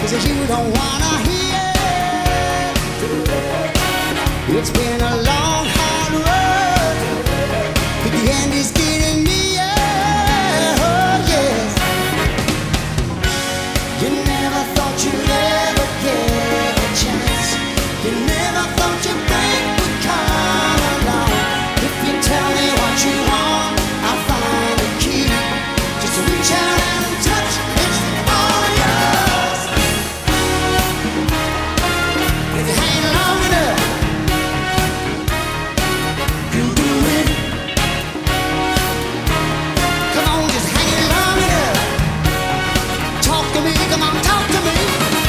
'cause you don't wanna hear it. It's been a long, hard road, but the end is getting near. Oh, yes. You never thought you'd ever get a chance. You never thought your break would come along. If you tell me what you want, I'll find a key. Just reach out and touch, it's all yours. If you hang long enough, you'll do it. Come on, just hang it long enough. Talk to me, come on, talk to me.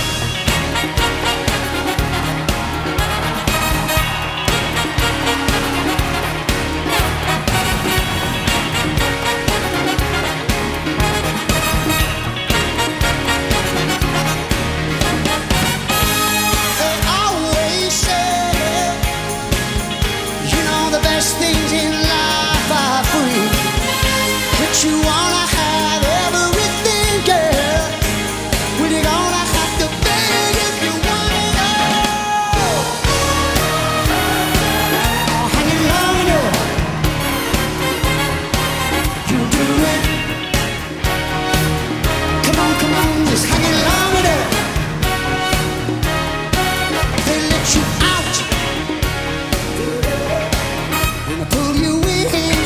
They always say, you know, the best things in life are free, but you wanna have everything, girl. Well, you're gonna have to beg if you want it all. Oh, hang it long enough, you do it. Come on, just hang it long enough. They let you out and they pull you in.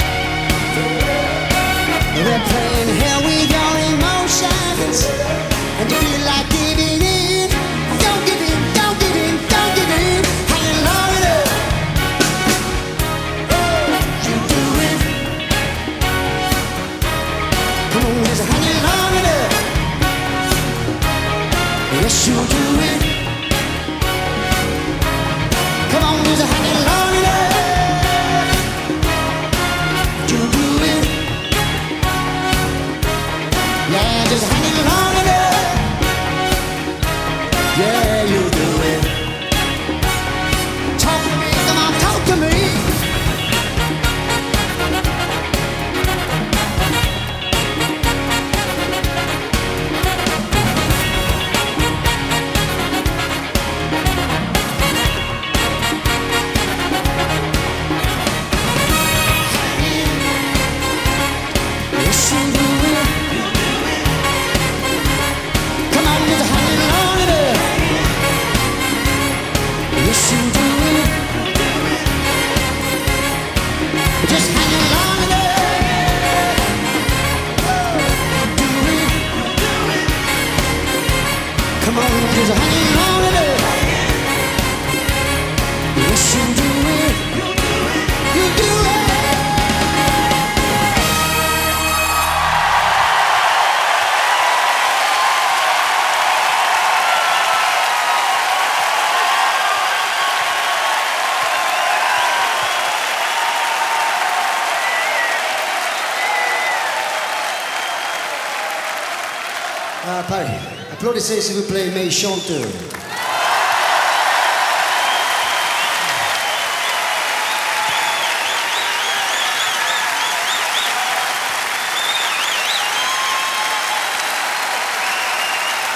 They're playing hell with your emotions, and you feel like giving in. Don't give in, don't give in, don't give in. Hang it long enough. Oh, you do it. Come on, just hang it long enough. Yes, you do it. Come on, just hang it long enough. You do it. Yeah, just hang it long enough. Yeah, you do it. Talk to me, come on, talk to me. Yes, you do it. Come on, just hang it long enough. Yes, you do it. Just hang it long enough. Do it. Come on, just hang it long enough. Yes, you do it. You do it. Paris, applaudissez s'il vous plaît mes chanteurs.